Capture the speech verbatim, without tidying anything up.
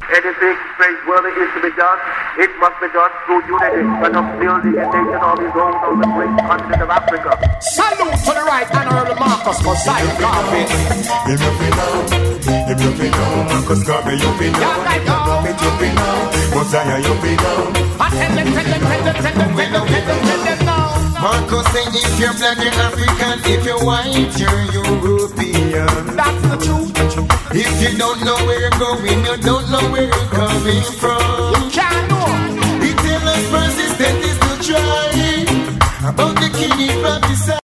Anything praiseworthy is to be done, it must be done through unity, and upbuilding a nation of his own on the great continent of Africa. Salute to the right honorable Marcus Mosiah Garvey. If you feel now, if you feel now, Marcus Garvey, you feel now. If you feel now, Mosiah, you feel now. I tell them, tell them, tell them, tell them, tell them, tell them, tell them now. Marcus say if you're black, you're African. If you're white, you're European. That's the truth. If you don't know where you're going, you don't know where you're coming from. You can't know. He tell us persistent is to try about the king from the side.